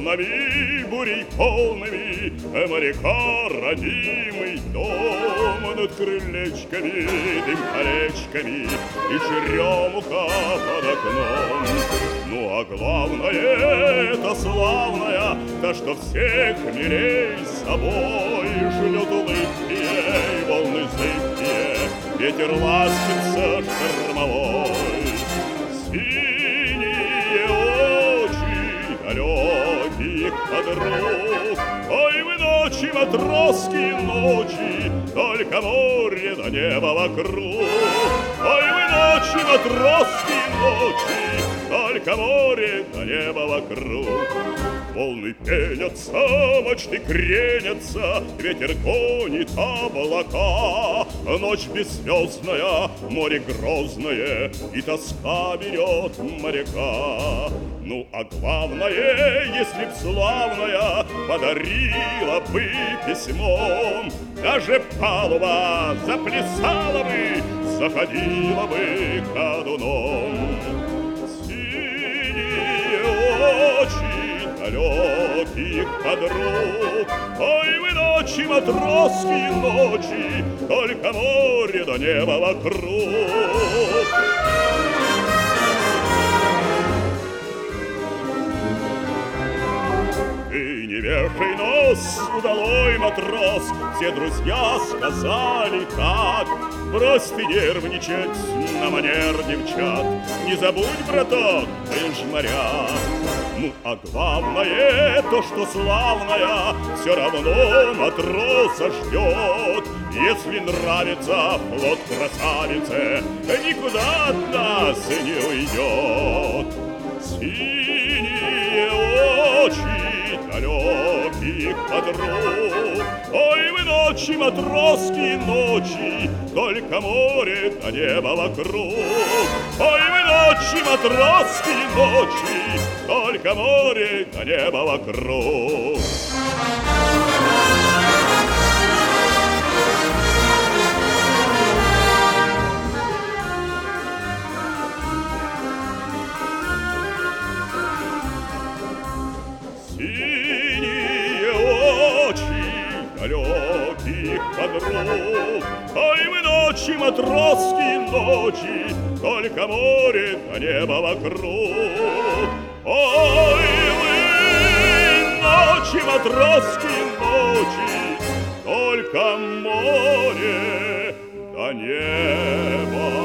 волнами, бурей полными, моряка родимый дом над крылечками, дым колечками и черемуха под окном. Ну а главное, это славная, та, что всех милей собой шлет улыбки и волны зыбкие, ветер ластится штормовой. Синие очи далеких подруг, ой, вы ночи, матросские ночи, только море до неба вокруг. Ой, вы ночи, матросские ночи, только море до неба вокруг. Волны пенятся, мачты кренятся, ветер гонит облака. Ночь бесзвездная, море грозное, и тоска берет моряка. Ну, а главное, если б славная подарила бы письмо, даже палуба заплясала бы, заходила бы ходуном. Синие очи далеких подруг, ой, вы ночи, матросские ночи, только море до неба вокруг. Ты не вешай нос, удалой матрос, все друзья сказали так. Брось ты нервничать на манер девчат, не забудь, браток, ты ж моряк. Ну, а главное, то, что славная, все равно матроса ждет. Если нравится флот красавице, никуда от нас не уйдет. Синие очи далеких подруг, ой, вы ночи, матросские ночи, только море до неба вокруг. Ой, вы ночи, матросские ночи, только море до неба вокруг. Синие очи далеких подруг, ой, вы ночи, матросские ночи, только море до неба вокруг. Ой, вы ночи, матросские ночи, только море до неба